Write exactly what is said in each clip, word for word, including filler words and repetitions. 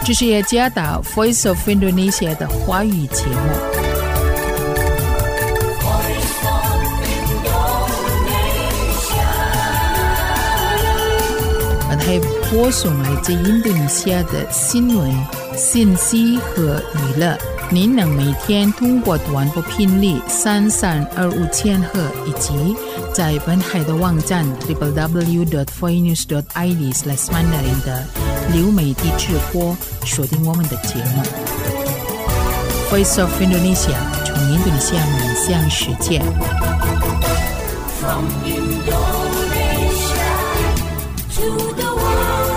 这是耶加达 Voice of Indonesia 的华语节目。本台播送来自印度尼西亚的新闻、信息和娱乐。您能每天通过短波频率三三二五千赫以及在本台的网站 double-u double-u double-u dot voice news dot i d slash mandarin 的流媒体直播锁定我们的节目。Voice of Indonesia 从印度尼西亚面向世界。From Indonesia to the world.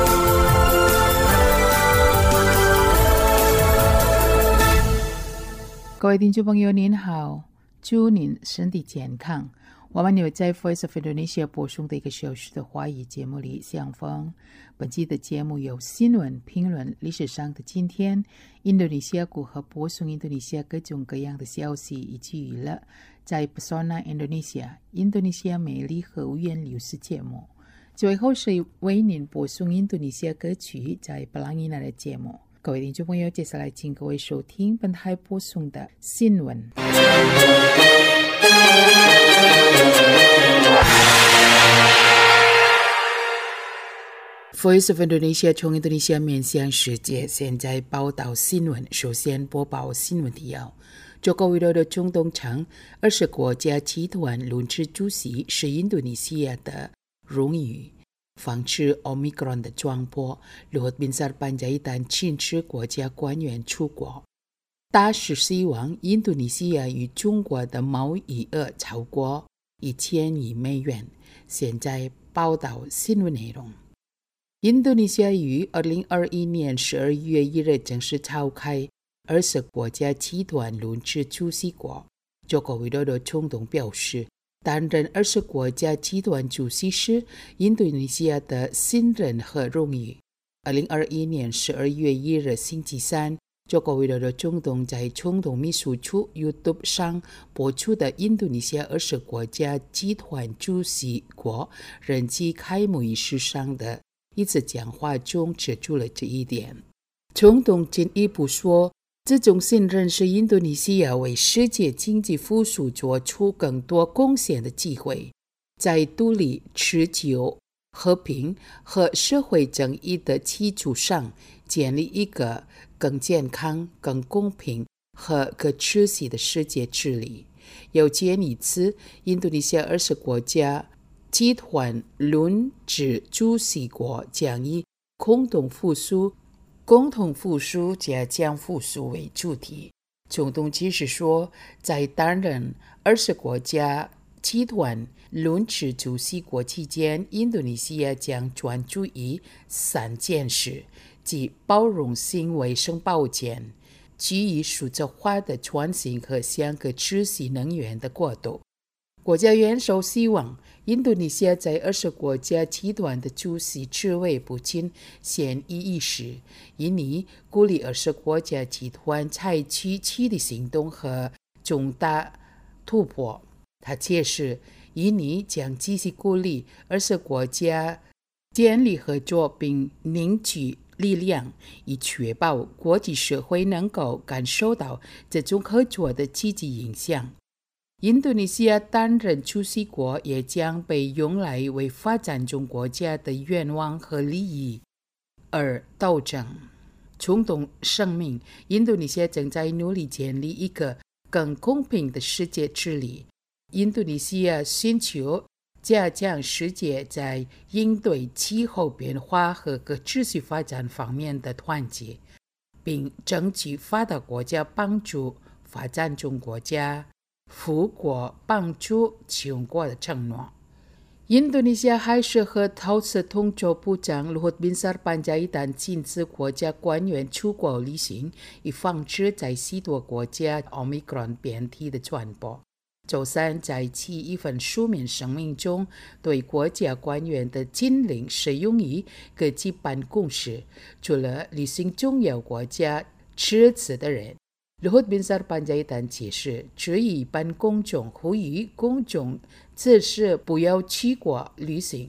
各位听众朋友您好，祝您身体健康。我们有在 Voice of Indonesia 播送的一个小时的华语节目里相逢。本期的节目有新闻、评论、历史上的今天、印度尼西亚如何播送印度尼西亚各种各样的消息以及娱乐。在 Pesona Indonesia 印度尼西亚美丽和五颜六色节目。最后是为您播送印度尼西亚歌曲在布朗伊纳的节目。各位听众朋友，接下来请各位收听本台播送的新闻。Voice of Indonesia 从印度尼西亚面向世界，现在报道新闻。首先播报新闻提要。中国的中东城二十国家集团轮值主席是印度尼西亚的荣誉。防止 Omicron 的传播，Luhut Binsar Panjaitan 禁止国家官员出国。大使希望印度尼西亚与中国的贸易额超过一千亿美元。现在报道新闻内容。印度尼西亚于二零二一年十二月一日正式召开二十国家集团轮值主席国。中国维多多总统表示，担任二十国家集团主席是印度尼西亚的信任和荣誉。二零二一年十二月一日星期三，中国维多多总统在总统秘书处 YouTube 上播出的印度尼西亚二十国家集团主席国任期开幕仪式上的一次讲话中指出了这一点。总统进一步说，这种信任是印度尼西亚为世界经济复苏做出更多贡献的机会，在独立、持久、和平和社会正义的基础上建立一个更健康、更公平和可持续的世界治理。有鉴于此，印度尼西亚二十国家集团轮值主席国将以共同复苏共同复苏加强复苏为主题。总统指示说，在担任二十国家集团轮值主席国期间，印度尼西亚将专注于三件事，即包容性卫生保健、基于数字化的创新和向可持续能源的过渡。国家元首希望印度尼西亚在二十国家集团的主席职位不仅显意义时，因以鼓励二十国家集团采取积极行动和重大突破。他解释，印尼将继续鼓励二十国家建立合作并凝聚力量，以确保国际社会能够感受到这种合作的积极影响。印度尼西亚担任主席国也将被用来为发展中国家的愿望和利益而斗争。总统声明，印度尼西亚正在努力建立一个更公平的世界治理。印度尼西亚寻求加强世界在应对气候变化和可持续发展方面的团结，并争取发达国家帮助发展中国家富国帮助穷国的承诺。印度尼西亚海事和投资统筹部长 Luhut Binsar Panjaitan 禁止国家官员出国旅行，以防止在许多国家 Omicron 变体的传播。周三在其一份书面声明中，对国家官员的禁令适用于各级办公室，除了旅行重要国家职责的人。Luhut Binsar Panjaitan 解释，至于一般公众呼吁公众此时不要出国旅行，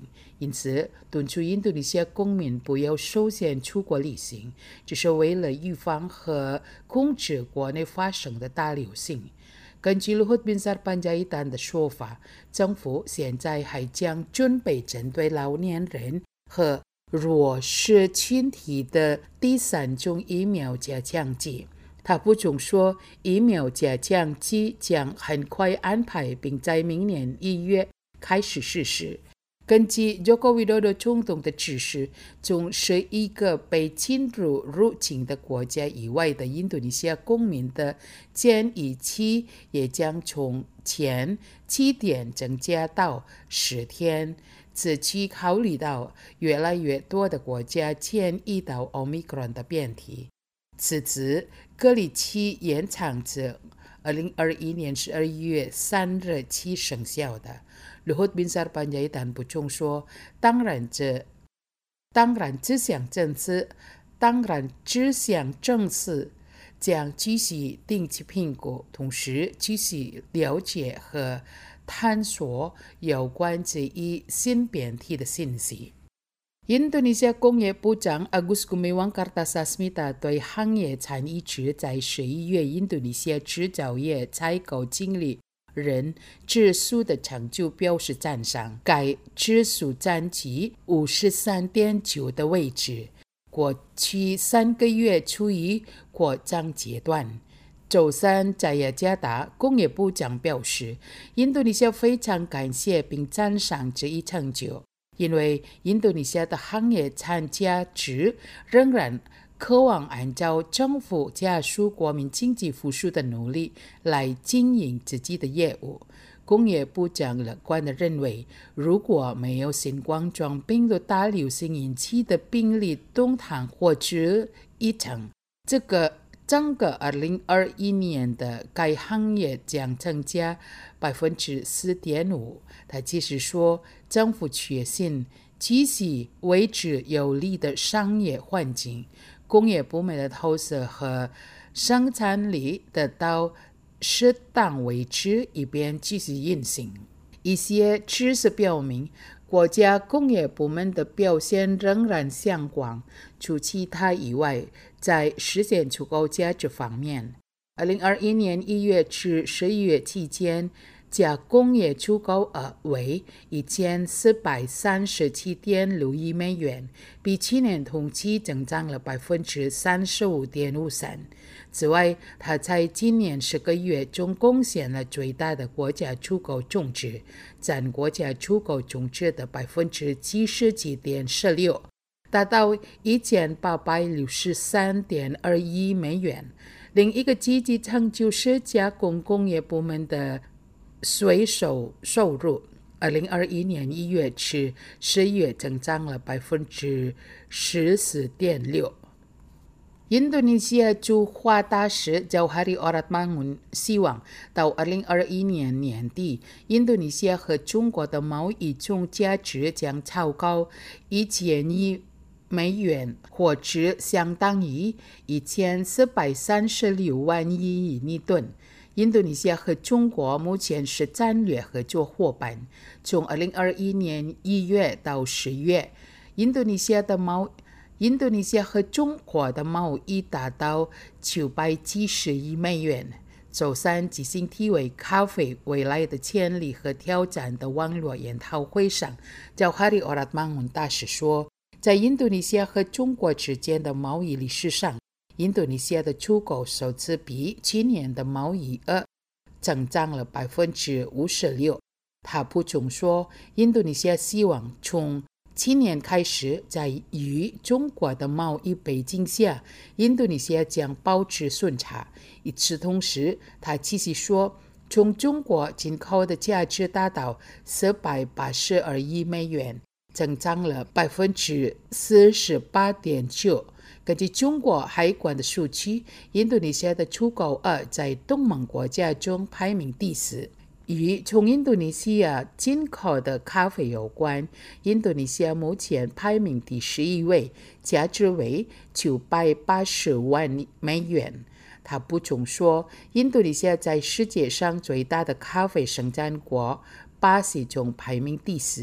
因此敦促印度尼西亚公民不要首先出国旅行，只是为了预防和控制国内发生的大流行。根据Luhut Binsar Panjaitan的说法，政府现在还将准备针对老年人和弱势群体的第三种疫苗加强剂。他补充说，疫苗加强剂将很快安排，并在明年一月开始实施。根据 Joko Widodo 总统的指示，从十一个被进入入境的国家以外的印度尼西亚公民的检疫期也将从前七天增加到十天。此期考虑到越来越多的国家迁移到 Omicron 的变体，此次隔离期延长至二零二一年十二月三日起生效的。Luhut Binsar Panjaitan 补充说，当然这当然这项政策当然这项政策将继续定期评估，同时继续了解和探索有关这一新变体的信息。印度尼西亚工业部长 Agus Gumiwang Kartasasmita 对行业参与者在十一月印度尼西亚制造业采购经理人指数的成就表示赞赏。该指数占据 五十三点九 的位置，过去三个月处于扩张阶段。周三，在雅加达工业部长表示，印度尼西亚非常感谢并赞赏这一成就，因为印度尼西亚的行业参加者仍然渴望按照政府加速国民经济复苏的努力来经营自己的业务。工业部长乐观地认为，如果没有新冠状病毒大流行引起的病例动荡或者一成，这个整个二零二一年的该行业将增加 百分之四点五。 他继续说，政府确信继续维持有利的商业环境，工业部门的投资和生产力得到适当维持，以便继续运行。一些知识表明，国家工业部门的表现仍然相关。除其他以外，在实现出口价值方面，二零二一年一月至十一月期间，加工业出口额为一千四百三十七点六亿美元，比去年同期增长了 百分之三十五点五三。此外，它在今年十个月中贡献了最大的国家出口总值，占国家出口总值的 百分之七十七点一六，达到一千八百六十三点二亿美元。另一个积极成就是加工工业部门的税收收入，二零二一年一月至十月增长了 百分之十四点六。印度尼西亚驻华大使 Jauhari Oratmangun 希望到二零二一年年底，印度尼西亚和中国的贸易总价值将超过一千亿美元，或者相当于一千四百三十六万亿印尼盾。印度尼西亚和中国目前是战略合作伙伴。从二零二一年一月到十月，印度尼西亚的贸印度尼西亚和中国的贸易达到九百七十亿美元。周三举行题为“咖啡未来的潜力和挑战”的网络研讨会上，Jauhari Oratmangun大使说，在印度尼西亚和中国之间的贸易历史上，印度尼西亚的出口首次比去年的贸易额增长了 百分之五十六。他补充说，印度尼西亚希望从去年开始，在与中国的贸易背景下，印度尼西亚将保持顺差。与此同时，他继续说，从中国进口的价值达到四百八十二亿美元，增长了 百分之四十八点九。根据中国海关的数据，印度尼西亚的出口额在东盟国家中排名第四。与从印度尼西亚进口的咖啡有关，印度尼西亚目前排名第十一位，价值为九百八十万美元。他补充说，印度尼西亚在世界上最大的咖啡生产国巴西中排名第四，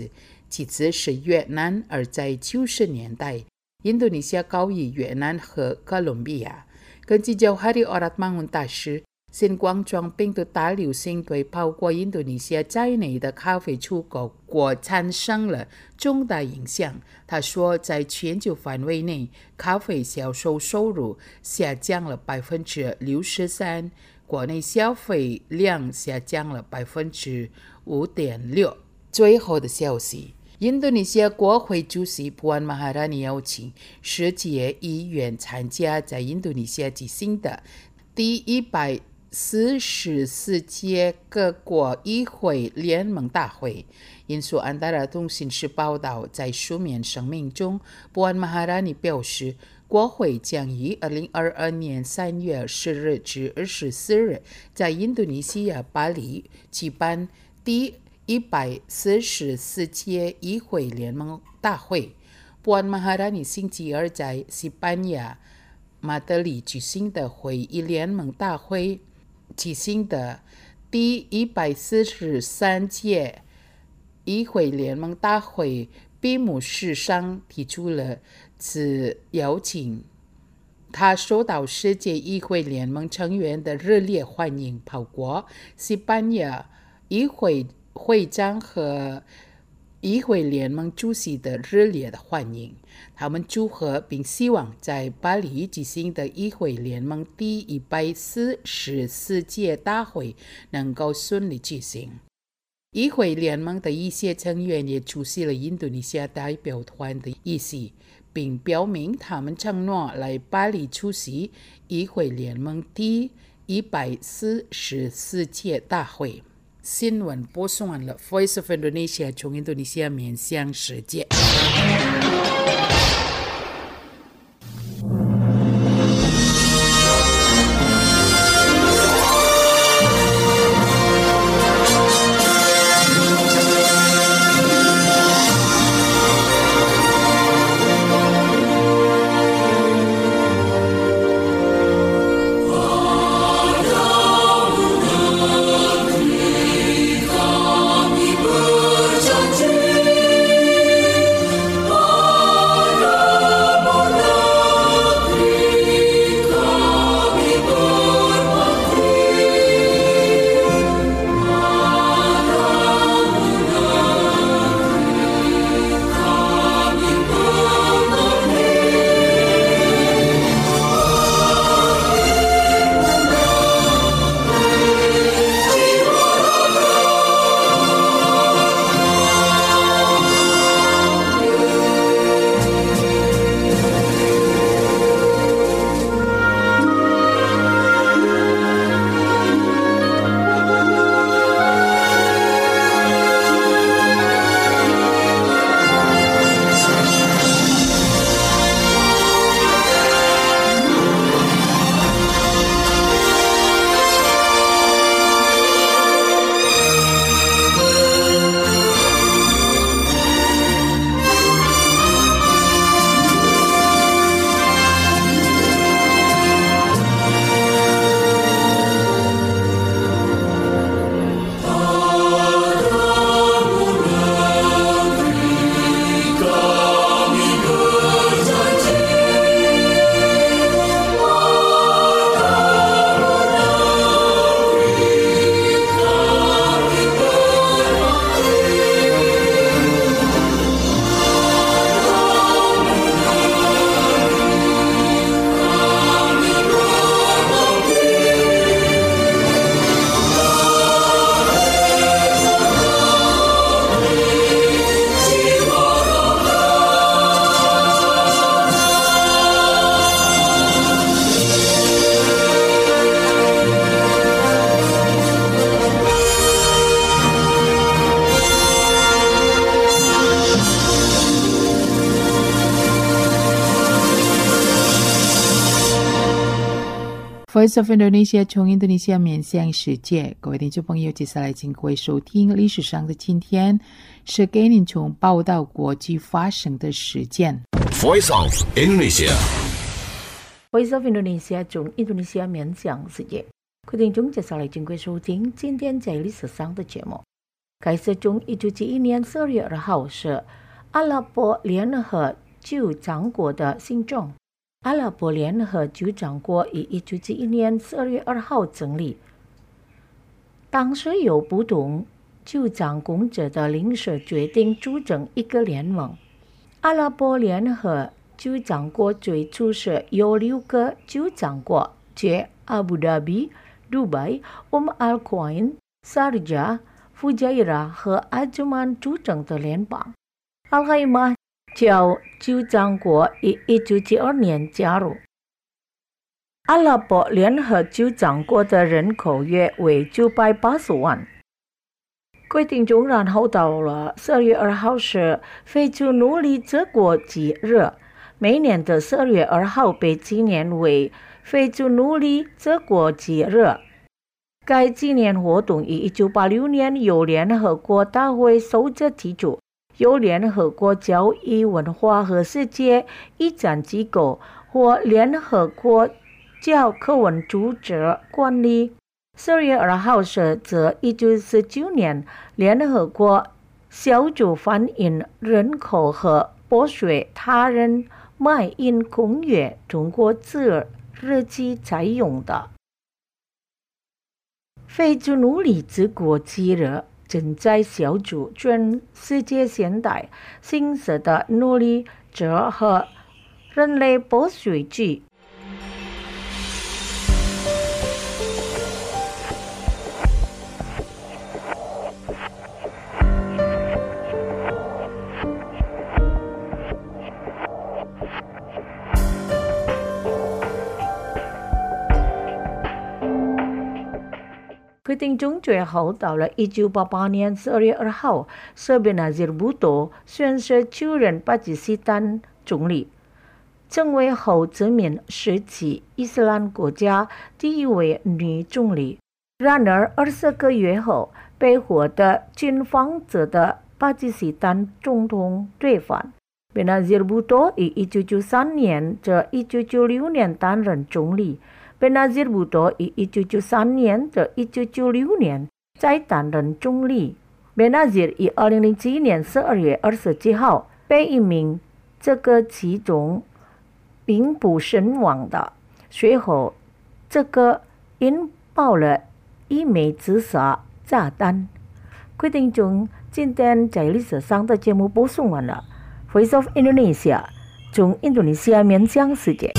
其次是越南，而在九十年代，印度尼西亚高于越南和哥伦比亚。根据jauh hari orang bangun大师新冠状病毒大流行对包括印度尼西亚在内的咖啡出口国产生了重大影响。他说，在全球范围内，咖啡销售收入下降了百分之六十三，国内消费量下降了百分之五点六。最后的消息。印度尼西亚国会主席Puan Maharani邀请世界议员参加在印度尼西亚举行的第一百四十四届各国议会联盟大会。印度安达拉通讯社报道，在书面声明中，Puan Maharani表示，国会将于二零二二年三月十日至二十四日在印度尼西亚巴黎举办第一百四十四届议会联盟大会。Puan Maharani星期二在西班牙马德里举行的会议联盟大会举行的第一百四十三届议会联盟大会闭幕式上提出了此邀请。他受到世界议会联盟成员的热烈欢迎，包括西班牙议会会长和议会联盟主席的热烈的欢迎。他们祝贺并希望在巴黎举行的议会联盟第一百四十四届大会能够顺利举行。议会联盟的一些成员也出席了印度尼西亚代表团的仪式，并表明他们承诺来巴黎出席议会联盟第一百四十四届大会。新闻播送完了 Voice of Indonesia 从印度尼西亚面向世界。Voice of Indonesia 从印度尼西亚面向世界，各位听众朋友，接下来请各位收听历史上的今天，是给您从报道国际发生的事件。 Voice of Indonesia Voice of Indonesia 从印度尼西亚面向世界，各位听众接下来请各位收听今天在历史上的节目。 开始从一九七一年十二月二号是阿拉伯联合酋长国的新政。阿拉伯联合酋长国于一九七一年十二月二号成立。当时有不同酋长公者的领事决定组成一个联盟。阿拉伯联合酋长国最初是由六个酋长国，即阿布达比、杜拜、乌姆尔夸因、沙尔加、福加伊拉和阿祖曼组成的联邦。阿海马叫酋长国于一九七二年加入。阿拉伯联合酋长国的人口约为九百八十万。规定中，然后到了十二月二号是非洲奴隶制国纪日，每年的十二月二号被纪念为非洲奴隶制国纪日。该纪念活动于一九八六年由联合国大会首次提出，由联合国教育、文化和世界遗产机构或联合国教科文组织管理。十二月二号是自一九四九年联合国小组反映人口和剥削他人卖淫公约中国字日期采用的。非洲奴隶制国纪日正在小组全世界现代形式的奴隶制和人类剥削制。规定中最后到了一九八八年十二月二号，是贝纳吉尔布多宣誓就任巴基斯坦总理，成为后殖民时期伊斯兰国家第一位女总理。然而二十个月后，被获得军方指的巴基斯坦总统推翻。贝纳吉尔布多于一九九三年至一九九六年担任总理。贝纳吉尔布多于一九九三年至一九九六年再担任总理。贝纳吉尔于二零零七年十二月二十七号被一名这个其中并不身亡的，随后这个引爆了一枚自杀炸弹。规定中，今天在历史上的节目播送完了。Voice of Indonesia 从印度尼西亚面向世界。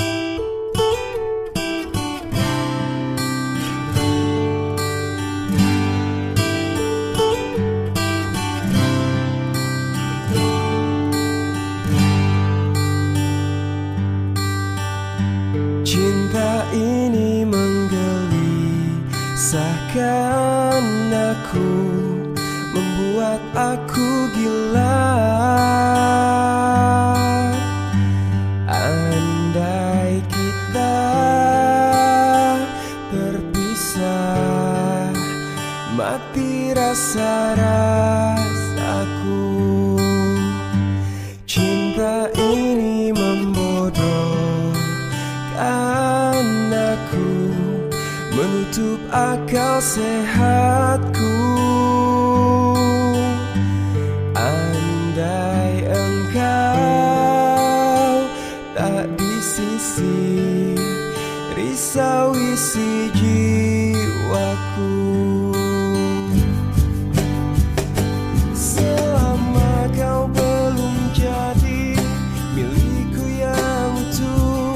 Cinta ini menggelisahkan aku, membuat aku gila. Andai kita berpisah, mati rasa-rasaku. Cinta ini membodohkan aku, menutup akal sehatku. Andai engkau tak di sisi, risau isi jiwaku. Selama kau belum jadi milikku yang utuh,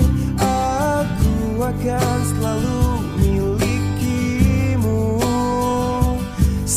aku akan selalu milikimu.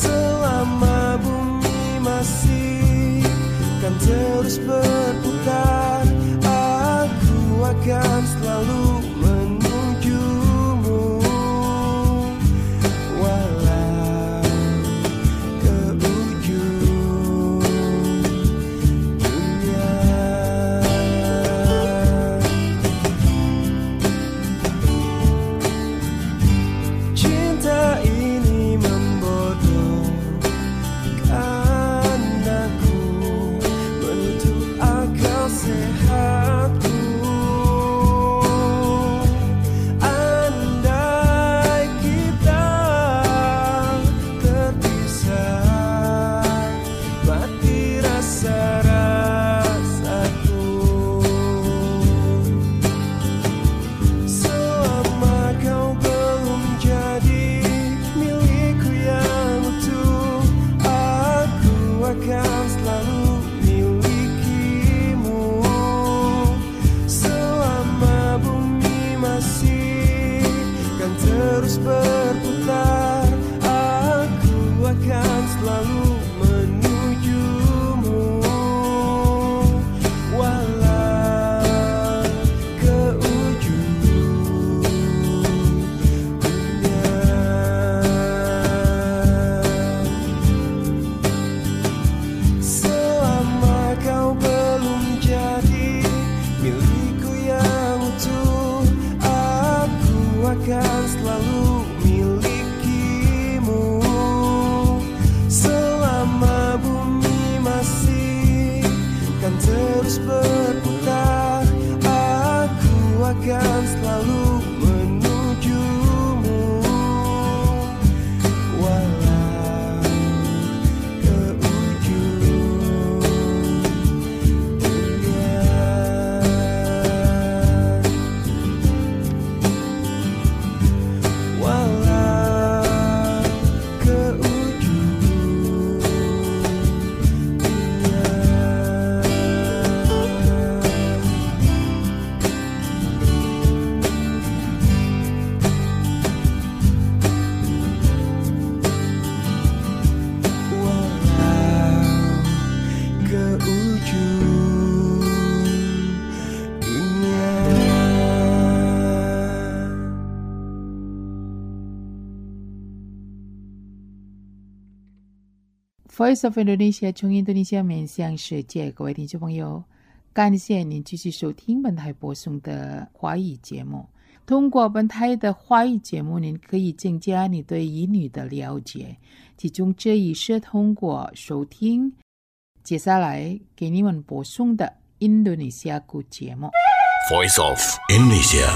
Voice of Indonesia 从印度尼西亚面向世界，各位听众朋友，感谢您继续收听本台播送的华语节目。通过本台的华语节目，您可以增加你对英语的了解，其中这一是通过收听接下来给你们播送的印度尼西亚语节目。 Voice of Indonesia。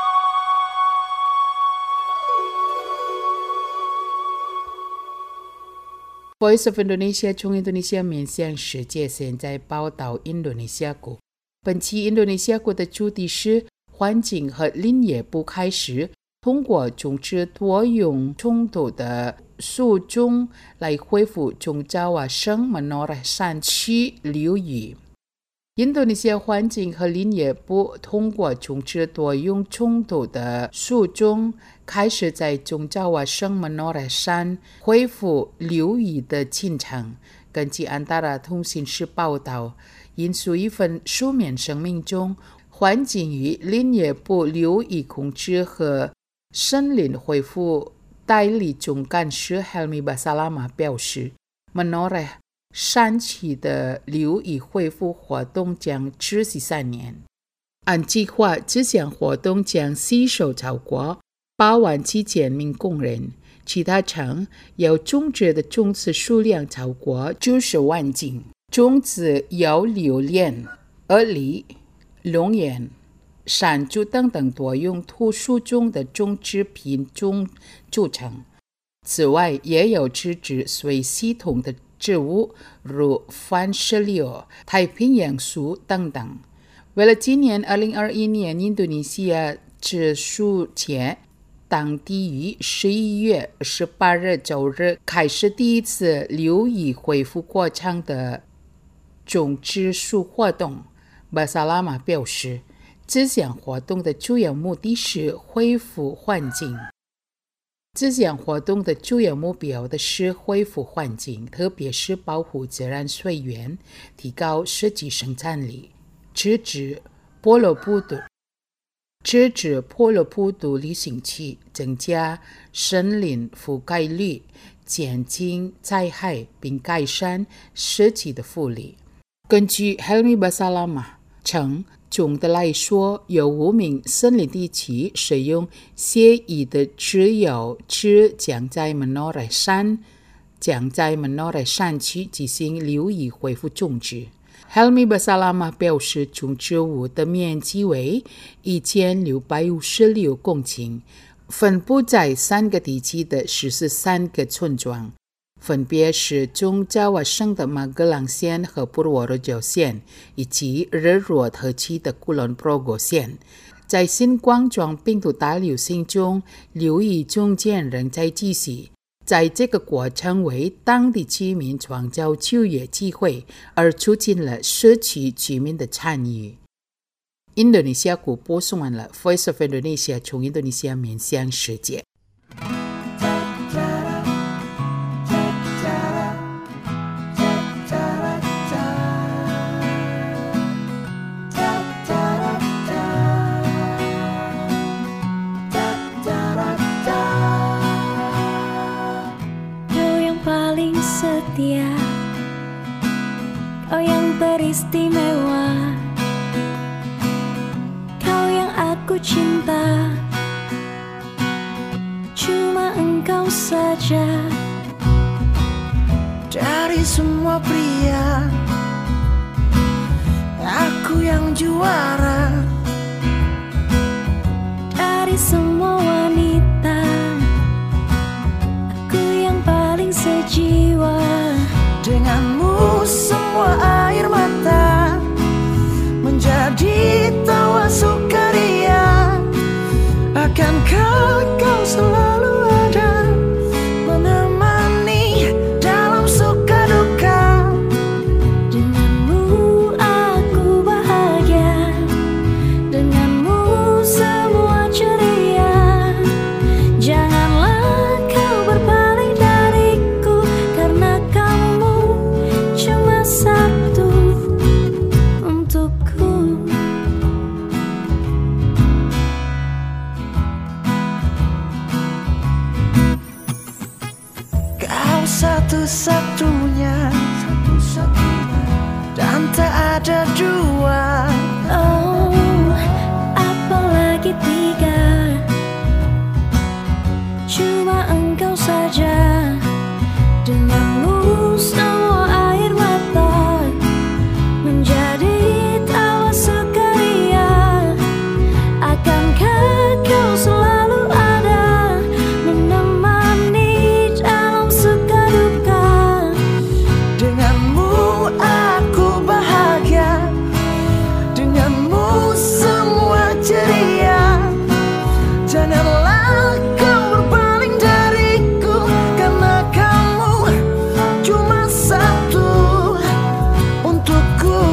Voice of Indonesia 从印度尼西亚面向世界，现在报道印度尼西亚国。本期印度尼西亚国的主题是环境和林业部开始通过种植多样冲突的树种来恢复中爪哇省Menoreh山区流域。印度尼西亚环境和林业部通过种植多样冲突的树种，开始在中爪哇省Menoreh山恢复流域的进程。根据安达拉通讯社报道，引述一份书面声明中，环境与林业部流域控制和森林恢复代理总干事 Helmi Basalamah 表示 ，Menoreh山区的流域恢复活动将持续三年。按计划，这项活动将吸收超过八万七千名工人，其他城要种植的种子数量超过九十万斤。种子由榴莲、鹅梨、龙眼、山竹等等多用土树种的种植品种组成。此外，也有植植水系统的植物，如番石榴、太平洋树等等。为了纪念二零二一年印度尼西亚植树节，当地于十一月十八日周日开始第一次流域恢复过程的种植树活动。巴萨拉玛表示，这项活动的主要目的是恢复环境。这项活动的主要目标的是恢复环境，特别是保护自然水源，提高实际生产力，制止波罗布毒制止波罗布毒旅行区，增加森林覆盖率，减轻灾害，并改善实际的福利。根据 Helmi Basalamah 称，总的来说，有五名森林地区使用协议的只有只将在 Menoreh 山将在 Menoreh 山区进行流域恢复种植。Helmi Basalamah 表示，种植物的面积为一千六百五十六公顷，分布在三个地区的十三个村庄，分别是中爪哇省的马格朗县和布罗罗角县，以及日若特区的古伦布罗果县。在新冠状病毒大流行中，流域中间仍在继续。在这个过程为当地居民创造就业机会，而促进了社区居民的参与。印度尼西亚国播送完了 Voice of Indonesia 从印度尼西亚面向世界。 Setia, kau yang teristimewa, kau yang aku cinta, cuma engkau saja. Dari semua pria, aku yang juara. Dari semua wanita, aku yang paling sejiwa. Denganmu semua air mata menjadi tawa sukaria. Akankah kau selalu ada menemani dalam suka duka? Denganmu aku bahagia, denganmu semua ceria. Janganlah kau berpaling dariku, karena kamu cuma satu untukku. satu-satunya, dan tak ada dua. Oh, apalagi tiga, cuma engkau saja. Denganmu semua air mata menjadi tawa sukaria. Akankah kau selalu ada menemani dalam suka duka? Denganmu aku bahagia, denganmu semua ceria. Janganlah kau berpaling dariku, karena kamu cuma satu untukku.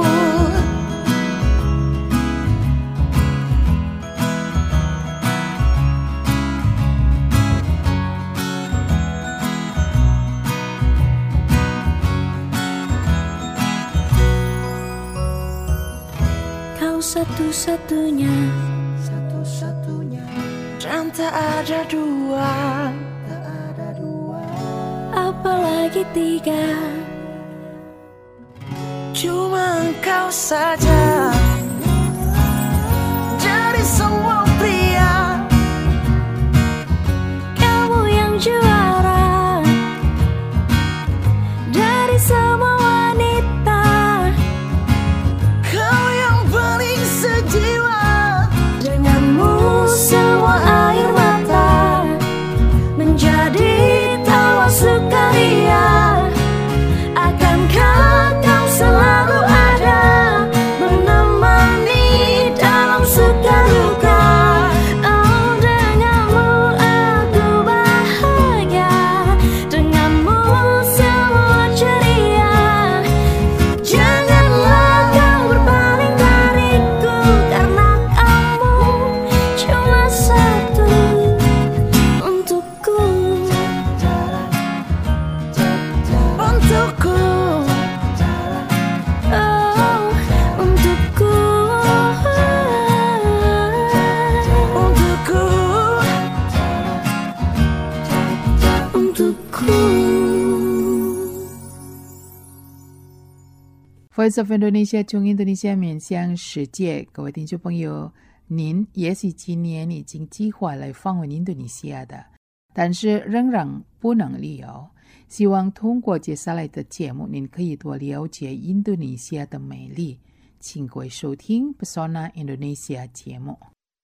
Kau satu-satunya, Satu-satunya, dan tak ada dua. Tak ada dua. apalagi tiga, Cuma engkau saja dari semua pria. kamu yang juara dari semua wanita. Kau yang paling sejiwa. Denganmu semua air mata menjadi tawa sukaria. Akankah kau selalu ada menemani dalam suka duka? Oh, denganmu aku bahagia, denganmu semua ceria. Janganlah kau berpaling dariku, karena kamu cuma satu untukku. Untukku, Oh, untukku. untukku. Untukku. Voice of Indonesia 中印度尼西亚面向世界，各位听众朋友，您也许今年已经计划来访问印度尼西亚的，但是仍然不能旅游。希望通过接下来的节目，您可以多了解印度尼西亚的美丽。请各位收听 Pesona Indonesia 节目。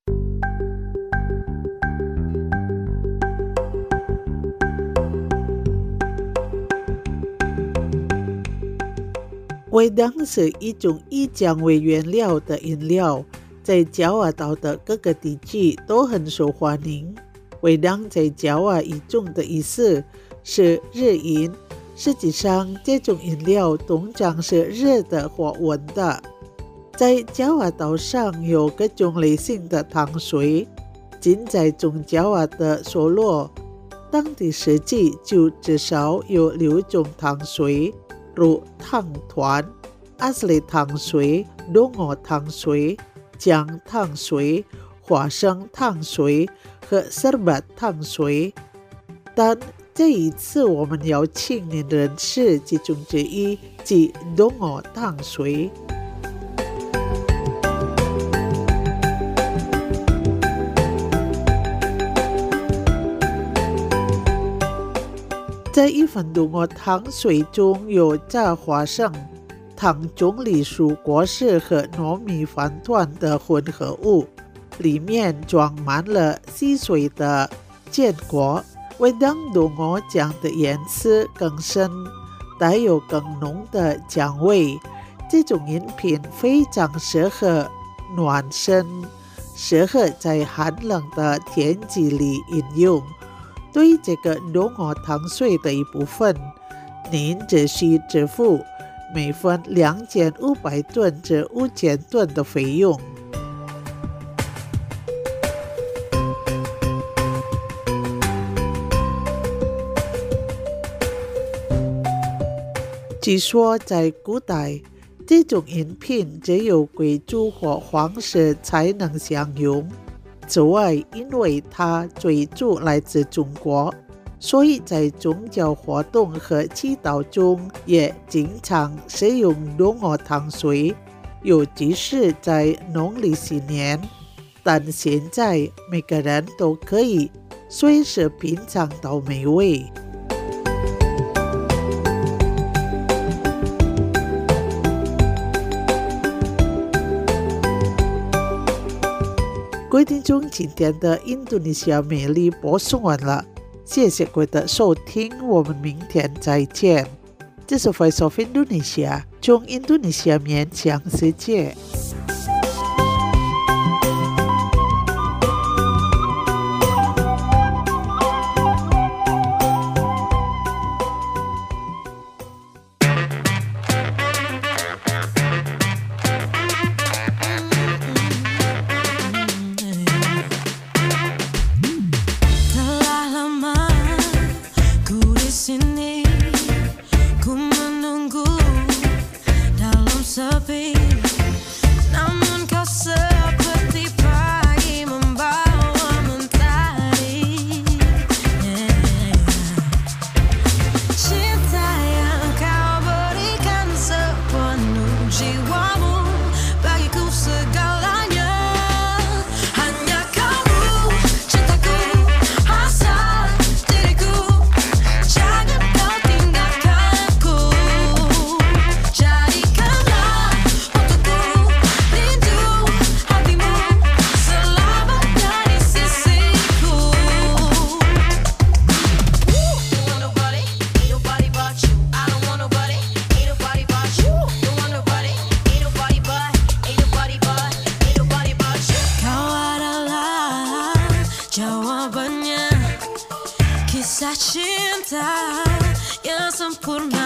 Wedang 是一种以姜为原料的饮料，在爪哇岛的各个地区都很受欢迎。Wedang 在爪哇语中的意思是热饮，实际上这种饮料通常是热的或温的。在爪哇岛上有各种类型的糖水，仅在中爪哇的索洛，当地实际就至少有六种糖水。如汤团、阿斯里糖水、冬藕糖水、姜糖水、花生糖水和 serbat 糖水。但这一次我们要请您认识其中之一，即冬藕糖水。在一份冬藕糖水中有炸花生、糖中里蔬果实和糯米饭团的混合物，里面装满了细碎的坚果，会让冬藕酱的颜色更深，带有更浓的酱味。这种饮品非常适合暖身，适合在寒冷的天气里饮用。对这个冬藕糖水的一部分，您只需支付每份两千五百吨至五千吨的费用。据说在古代，这种饮品只有贵族或皇室才能享用。此外，因为它最初来自中国， 所以在宗教活动和祈祷中也经常使用冬藕糖水，尤其是在农历新年。但现在每个人都可以随时品尝到美味。各位听众，今天的印度尼西亚美丽播送完了，谢谢各位的收听，我们明天再见。这是 Voice of Indonesia， 从印度尼西亚面向世界。 Kisah cinta yang sempurna.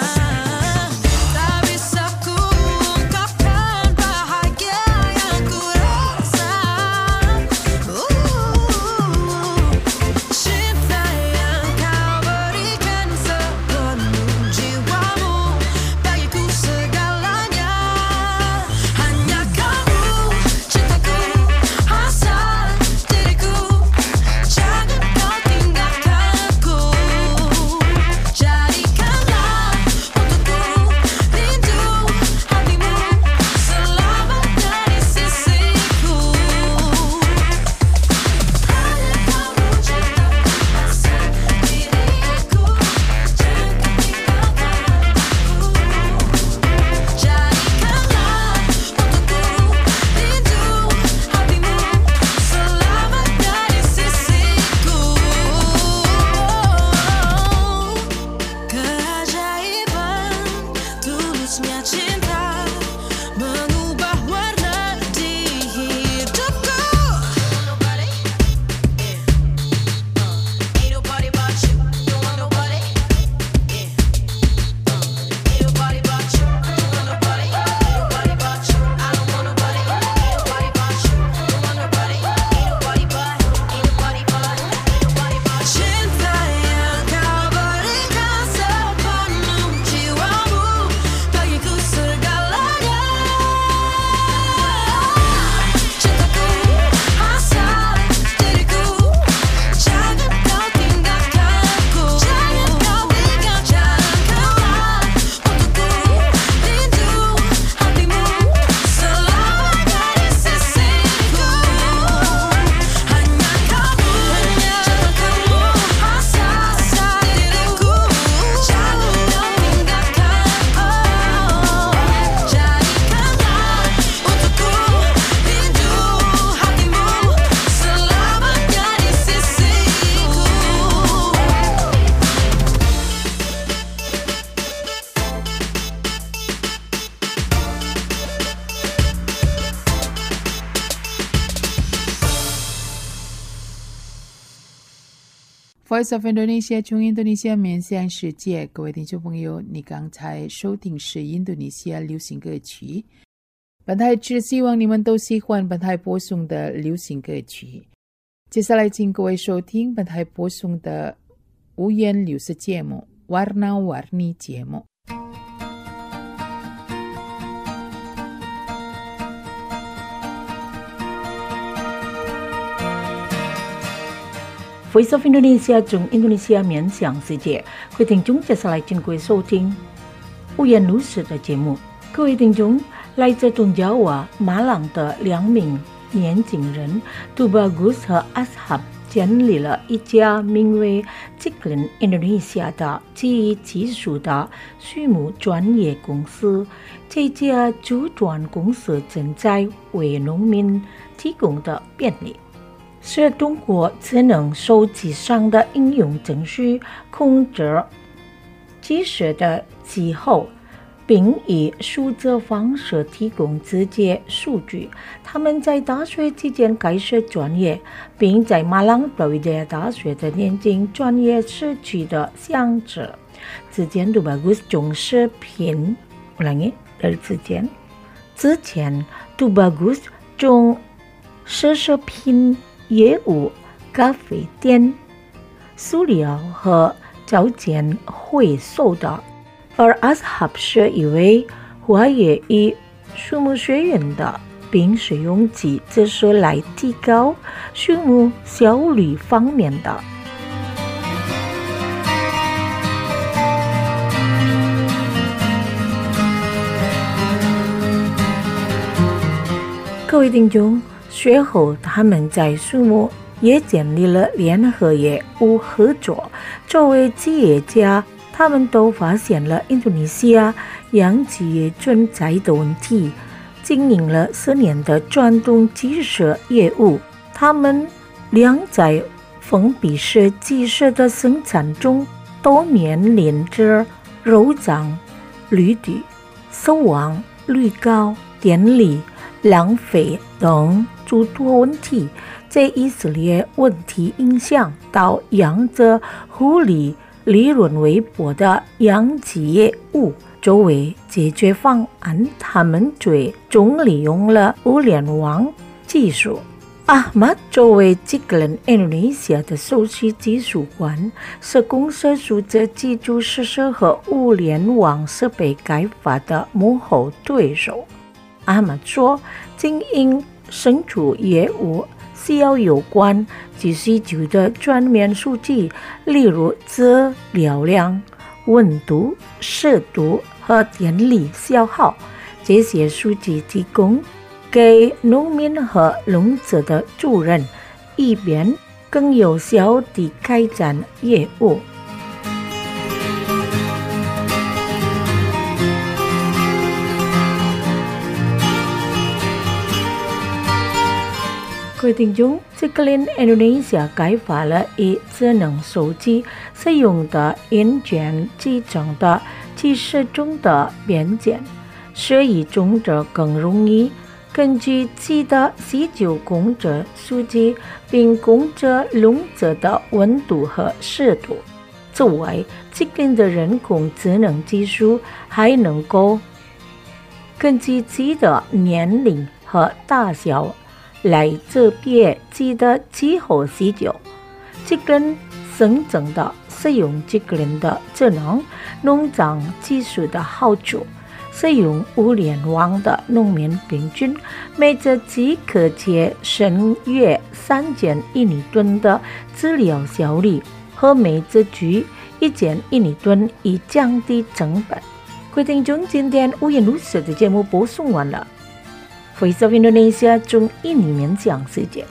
Voice of Indonesia 从印度尼西亚面向世界，各位听众朋友，你刚才收听是印度尼西亚流行歌曲。本台只希望你们都喜欢本台播送的流行歌曲。接下来请各位收听本台播送的五言流行节目 Warna-Warni 节目。 Voice of Indonesia 中 Indonesia 面向世界，各位听众接下来请各位收听无言如实的节目。各位听众，来自东爪哇马朗的两名年轻人 Tubagus 和 Ashab 建立了一家名为 Ciklin Indonesia 的基于技术的畜牧专业公司。这家主专公司正在为农民提供的便利，是通过智能手机上的应用程序控制及时的气候，并以数字方式提供直接数据。他们在大学期间开始专业，并在马朗普维德大学的年轻专业失去的相知。之前 Tubagus 中视频 ulangi dari 之前之前 Tubagus 中奢侈品业务咖啡店塑料和早间回收的，而 Ashab 是一位华裔与畜牧学院的，并使用其知识来提高畜牧效率方面的。各位听众，随后他们在畜牧也建立了联合业务合作。作为企业家，他们都发现了印度尼西亚养鸡业存在的问题，经营了四年的传统鸡舍业务。他们俩在封闭式鸡舍的生产中都面临着肉涨率低、死亡率高、电力浪费等诸多问题。这一系列问题影响到养着互利利润微薄的养鸡业务。作为解决方案，他们最终利用了物联网技术。Ahmad 作为 Ciklin Indonesia 的首席技术官，是公司数字基础设施和物联网设备开发的幕后推手。Ahmad 说，经营牲畜业务需要有关及需求的专业数据，例如资料量、温度、湿度和电力消耗。这些数据提供给农民和农者的主人，以便更有效地开展业务。各位听众， Ciklin Indonesia 开发了以智能手机使用的硬件集成的技术中的变件，使以种者更容易根据鸡的需求控制数据，并控制笼子的温度和湿度。此外， Ciklin 的人工智能技术还能够根据鸡的年龄和大小来识别鸡的气候需求。Ciklin 生成的使用 Ciklin 的智能农场技术的好处，使用物联网的农民平均每只鸡可节省约三千印尼吨的资料效率，和每只鸡一千印尼吨，以降低成本。各位听众，今天无言如实的节目播送完了。Voice of Indonesia 中印尼面向世界。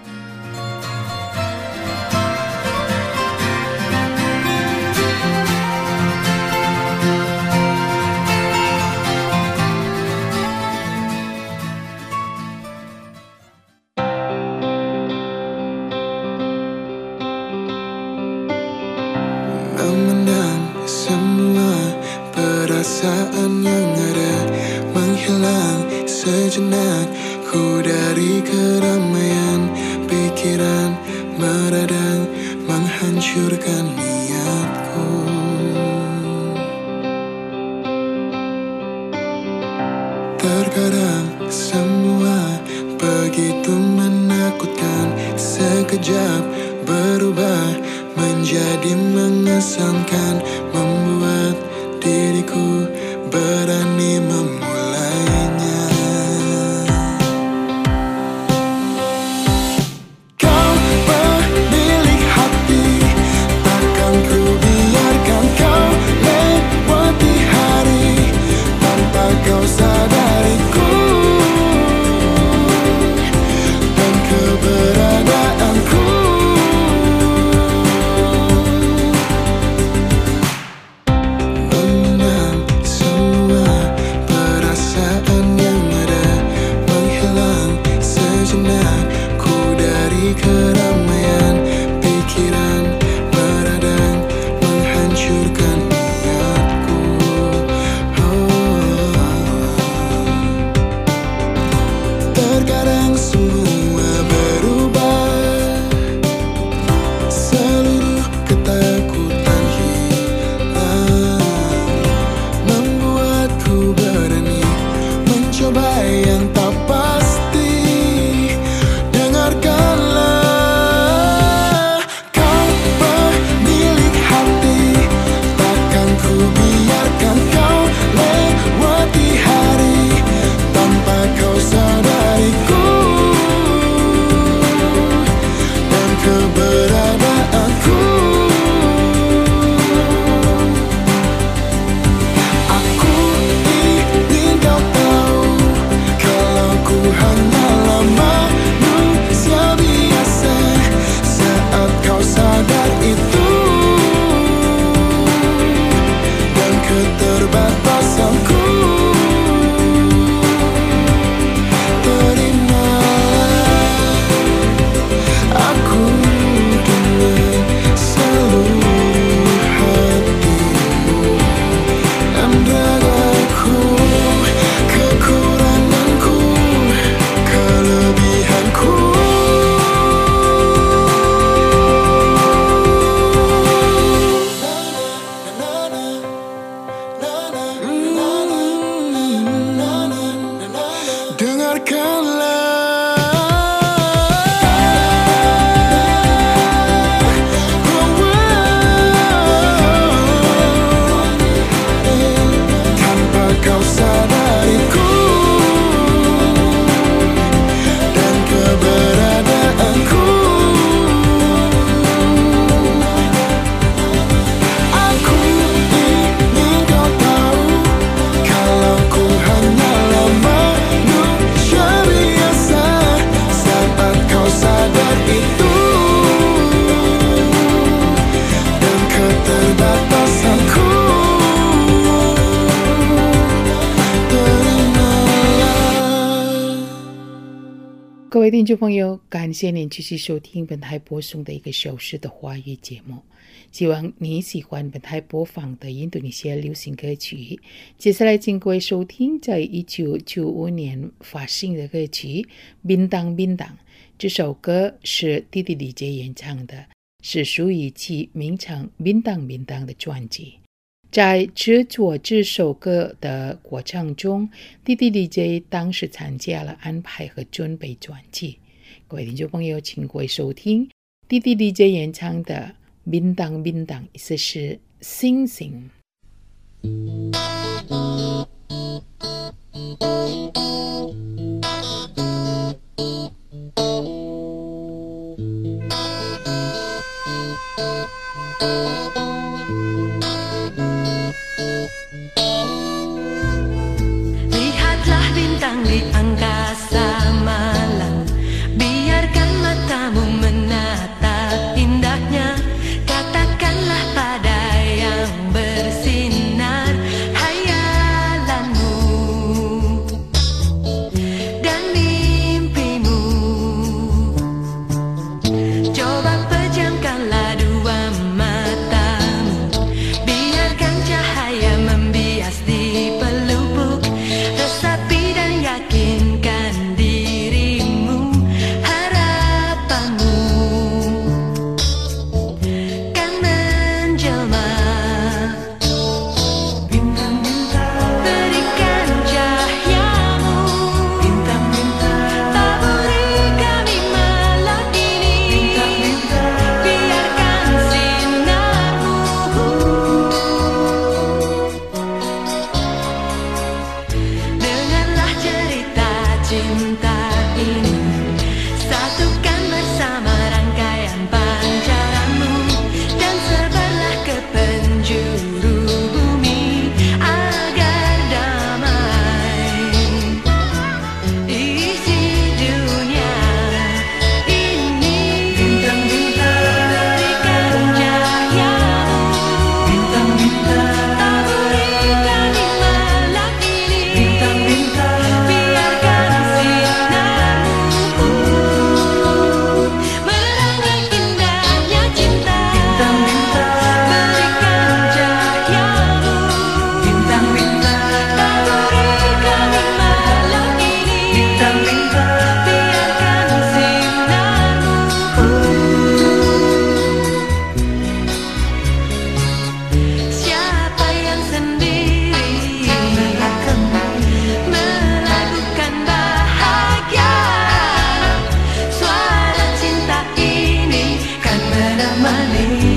Memendam semua perasaan yang ada, menghilang sejenak ku dari keramaian pikiran, meradang menghancurkan niatku. Terkadang semua begitu menakutkan, sekejap berubah menjadi mengesankan, membuat diriku berani memulainya. Kau pemilik hati 各位听众朋友，感谢您继续收听本台播送的一个小时的华语节目。希望你喜欢本台播放的印度尼西亚流行歌曲。接下来请各位收听在一九九五年发行的歌曲《Bintang Bintang》。这首歌是弟弟李杰演唱的，是属于其名唱《Bintang Bintang》的专辑。在制作这首歌的过程中，弟弟李杰当时参加了安排和准备专辑。各位听众朋友，请各位收听弟弟李杰演唱的Bintang Bintang， 意思是星星。 Lihatlah bintang di angkasa malam, biarkan matamu menatap indahnya. Katakanlah pada yang bersinar hayalanmu dan mimpimu. Coba pejamkanlah dua matamu, biarkan cahaya membias di pelupuk, resapi dan yakinkan dirimu. Harapanmu kan menjelma. Berikan cahayamu, taburi kami malam ini. Biarkan sinarmu. Dengarlah cerita cinta ini, satukan bersama rangkaian pancaranmu, dan sebarlah ke penjuru bumi agar damai isi dunia ini. Berikan cahayamu, taburi kami malam ini. Biarkan sinarmu menerangi indahnya cinta. Berikan cahayamu, taburi kami malam ini. Biarkan sinarmu. Siapa yang sendiri melakukan bahagia, suara cinta ini kan menemani.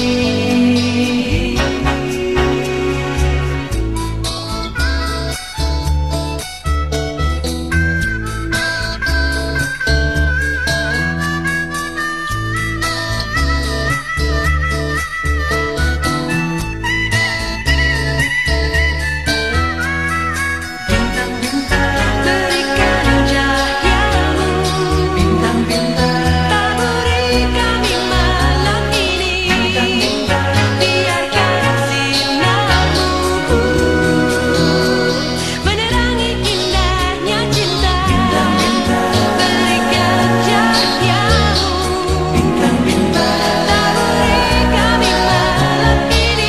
Berikan cahayamu, taburi kami malam ini. Biarkan sinarmu menerangi indahnya cinta. Berikan cahayamu, taburi kami malam ini.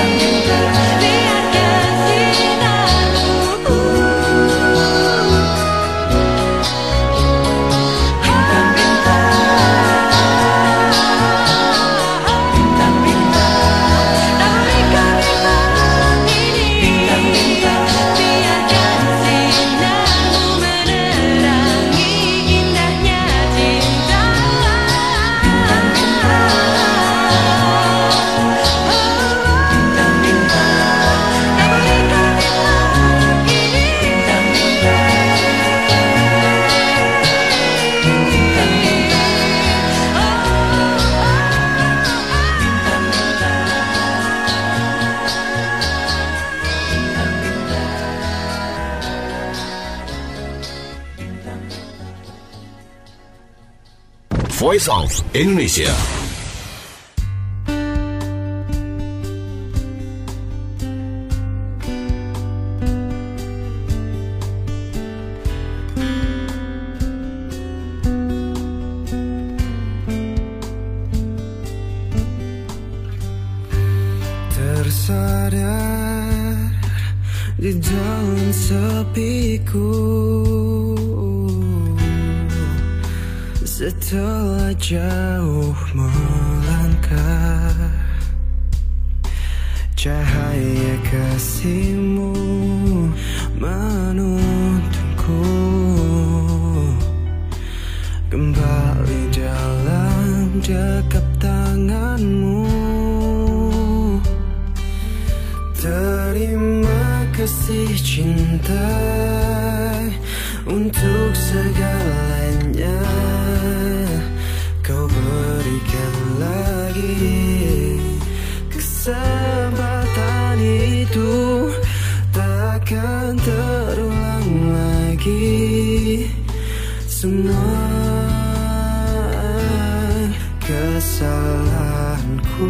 Biarkan sinarmu. Taburi kami malam ini. Biarkan sinarmu menerangi indahnya cinta. Taburi kami malam Voice of Indonesia. di dalam sepiku. Setelah jauh melangkah, cahaya kasihmu menuntunku kembali dalam dekap tanganmu. Terima kasih cinta untuk segalanya kau berikan lagi. Kesempatan itu takkan terulang lagi. Semua kesalahanku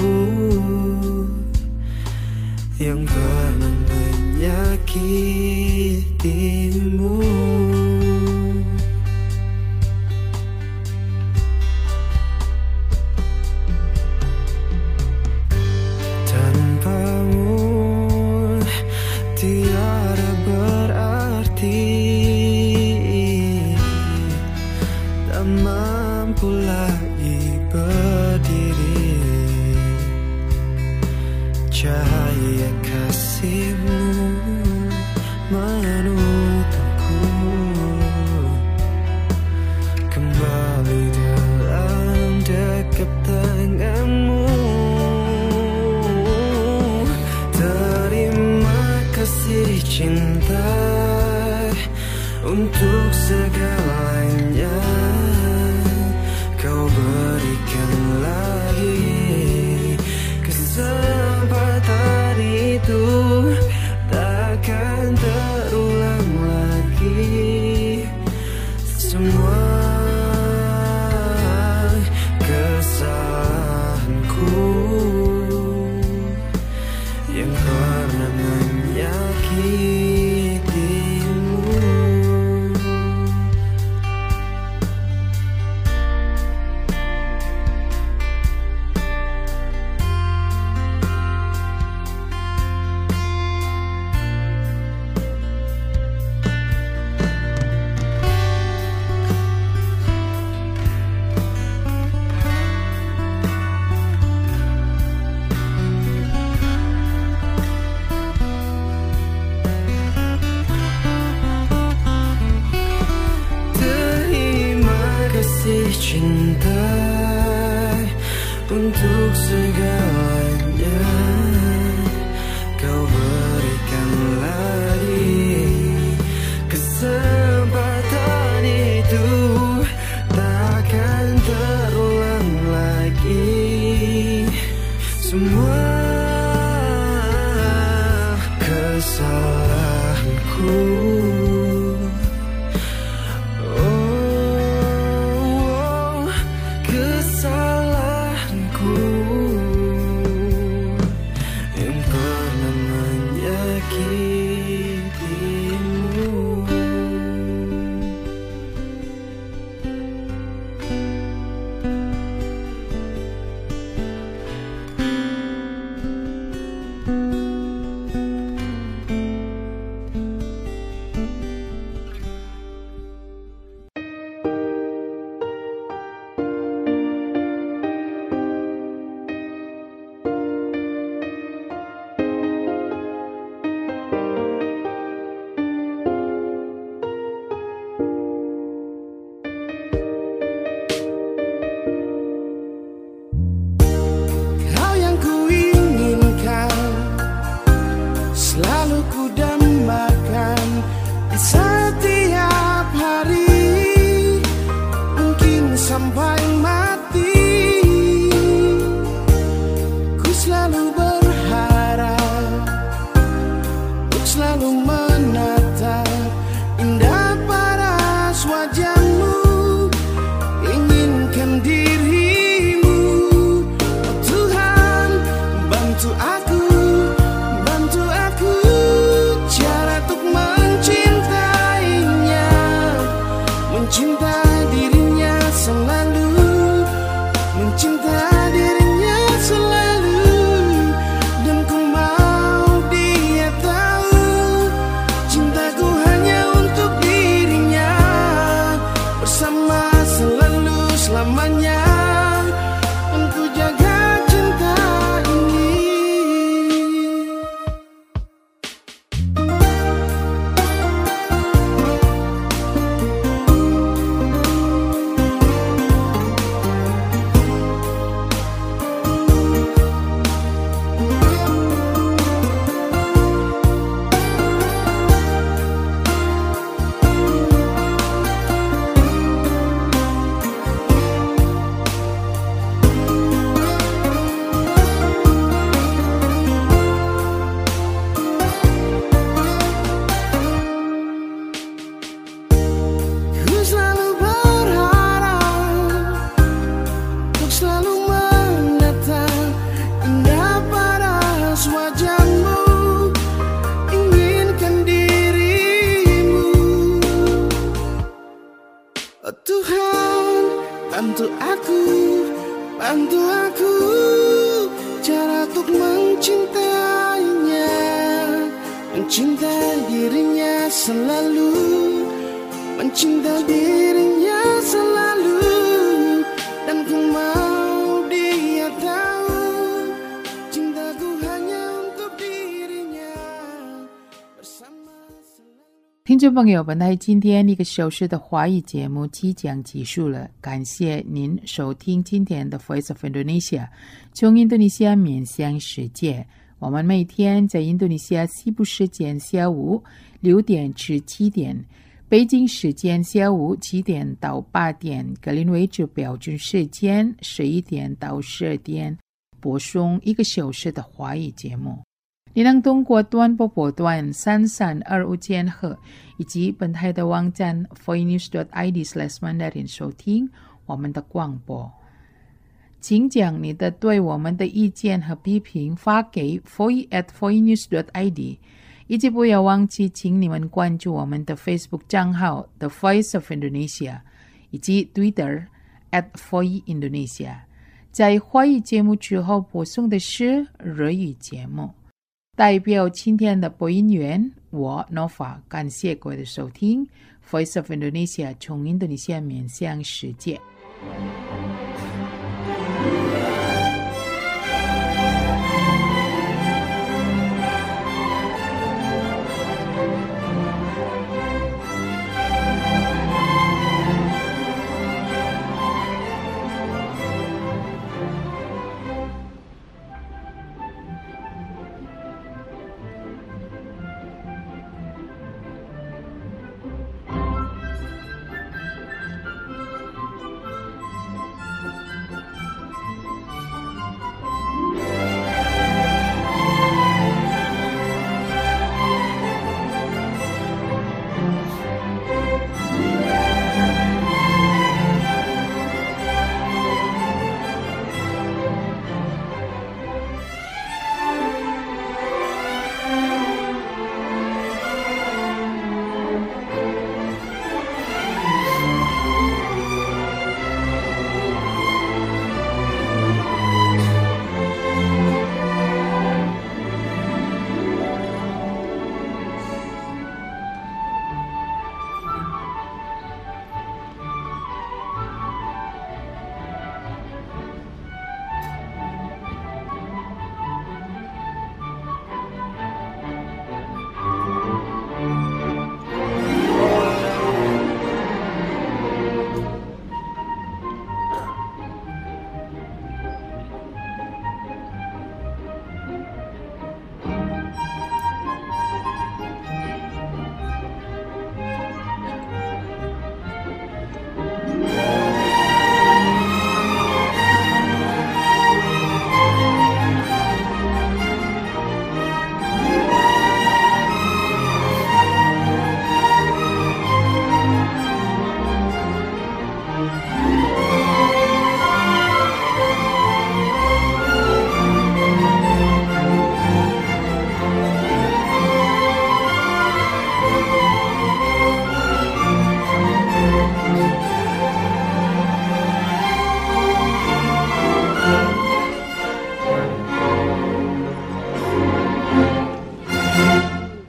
yang pernah menyakitimu. Tanpamu tiada berarti, tak mampu lagi berdiri. Cahaya kasihmu menuntunku kembali dalam dekap tanganmu. Terima kasih cinta untuk segalanya kau berikan lagi. Kesempatan itu takkan terulang lagi. Semua kesalahanku yang pernah menyakitimu. Cinta untuk segalanya kau berikan lagi. Kesempatan itu takkan terulang lagi. Semua kesalahanku aku, bantu aku cara untuk mencintai. Mencinta dirinya selalu, mencinta dirinya selalu, dan ku mau dia tahu cintaku hanya untuk dirinya bersama selalu。 听众朋友，本台今天一个小时的华语节目即将结束了，感谢您收听今天的 Voice of Indonesia， 从印度尼西亚面向世界。我们每天在印度尼西亚西部时间下午六点至七点，北京时间下午七点到八点，格林威治标准时间十一点到十二点，播送一个小时的华语节目。你能通过短波波段三三二五千赫以及本台的网站 voinews dot i d slash mandarin 收听我们的广播。请将你的对我们的意见和批评发给 voice at voinews dot i d， 以及不要忘记请你们关注我们的 Facebook 账号 The Voice of Indonesia 以及 Twitter at voice indonesia。 在华语节目之后播送的是日语节目。代表今天的播音员我 Nova， 感谢各位的收听。 Voice of Indonesia 从印度尼西亚面向世界。